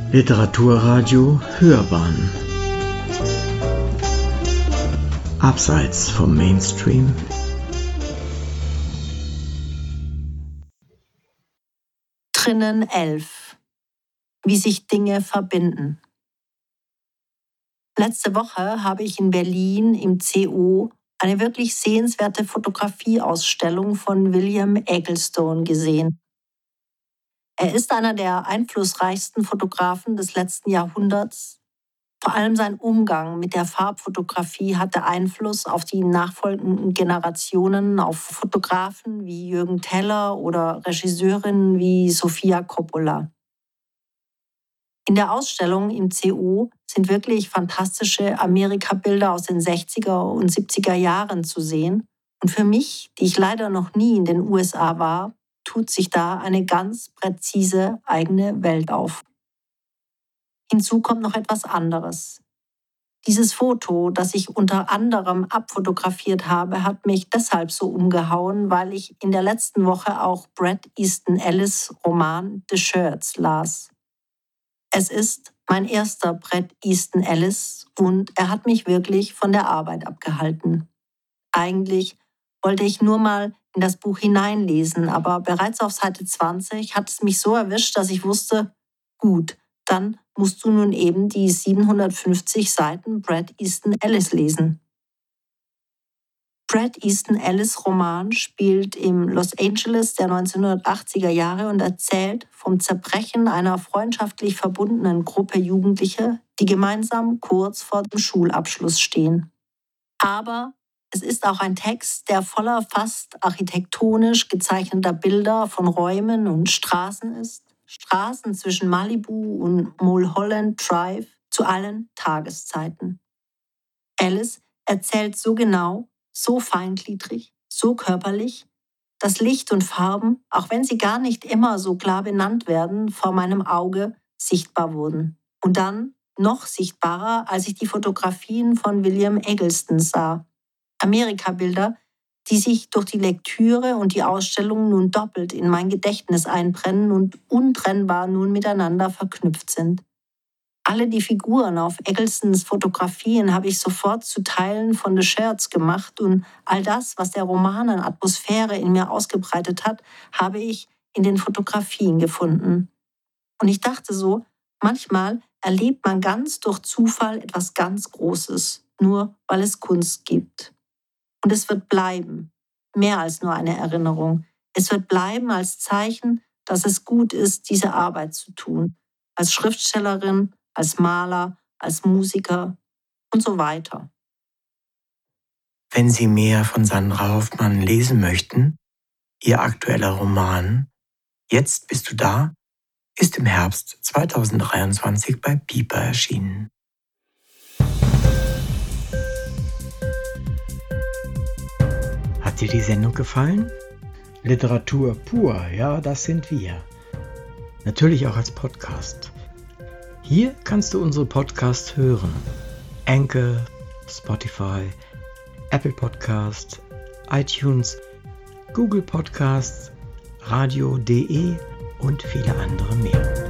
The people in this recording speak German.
Literaturradio Hörbahn Abseits vom Mainstream. Drinnen 11. Wie sich Dinge verbinden. Letzte Woche habe ich in Berlin im CO eine wirklich sehenswerte Fotografieausstellung von William Eggleston gesehen. Er ist einer der einflussreichsten Fotografen des letzten Jahrhunderts. Vor allem sein Umgang mit der Farbfotografie hatte Einfluss auf die nachfolgenden Generationen, auf Fotografen wie Jürgen Teller oder Regisseurinnen wie Sofia Coppola. In der Ausstellung im CO sind wirklich fantastische Amerika-Bilder aus den 60er und 70er Jahren zu sehen. Und für mich, die ich leider noch nie in den USA war, tut sich da eine ganz präzise eigene Welt auf. Hinzu kommt noch etwas anderes. Dieses Foto, das ich unter anderem abfotografiert habe, hat mich deshalb so umgehauen, weil ich in der letzten Woche auch Bret Easton Ellis' Roman The Shirts las. Es ist mein erster Bret Easton Ellis und er hat mich wirklich von der Arbeit abgehalten. Eigentlich wollte ich nur mal in das Buch hineinlesen, aber bereits auf Seite 20 hat es mich so erwischt, dass ich wusste, gut, dann musst du nun eben die 750 Seiten Bret Easton Ellis lesen. Bret Easton Ellis' Roman spielt im Los Angeles der 1980er Jahre und erzählt vom Zerbrechen einer freundschaftlich verbundenen Gruppe Jugendliche, die gemeinsam kurz vor dem Schulabschluss stehen. Aber es ist auch ein Text, der voller fast architektonisch gezeichneter Bilder von Räumen und Straßen ist. Straßen zwischen Malibu und Mulholland Drive zu allen Tageszeiten. Ellis erzählt so genau, so feingliedrig, so körperlich, dass Licht und Farben, auch wenn sie gar nicht immer so klar benannt werden, vor meinem Auge sichtbar wurden. Und dann noch sichtbarer, als ich die Fotografien von William Eggleston sah. Amerika-Bilder, die sich durch die Lektüre und die Ausstellung nun doppelt in mein Gedächtnis einbrennen und untrennbar nun miteinander verknüpft sind. Alle die Figuren auf Egglestons Fotografien habe ich sofort zu Teilen von The Shirts gemacht und all das, was der Roman an Atmosphäre in mir ausgebreitet hat, habe ich in den Fotografien gefunden. Und ich dachte so, manchmal erlebt man ganz durch Zufall etwas ganz Großes, nur weil es Kunst gibt. Und es wird bleiben, mehr als nur eine Erinnerung. Es wird bleiben als Zeichen, dass es gut ist, diese Arbeit zu tun. Als Schriftstellerin, als Maler, als Musiker und so weiter. Wenn Sie mehr von Sandra Hoffmann lesen möchten, ihr aktueller Roman Jetzt bist du da ist im Herbst 2023 bei Piper erschienen. Hat dir die Sendung gefallen? Literatur pur, ja, das sind wir. Natürlich auch als Podcast. Hier kannst du unsere Podcasts hören. Anchor, Spotify, Apple Podcasts, iTunes, Google Podcasts, Radio.de und viele andere mehr.